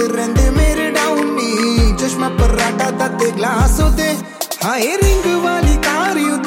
ਰਹਿੰਦੇ ਮੇਰੇ ਡਾਊਨ ਨੀ ਚਸ਼ਮਾ ਪਰਾਟਾ ਦਾ ਤੇ ਗਲਾਸ ਉਤੇ ਹਾਏ ਰਿੰਗ ਵਾਲੀ ਕਾਰ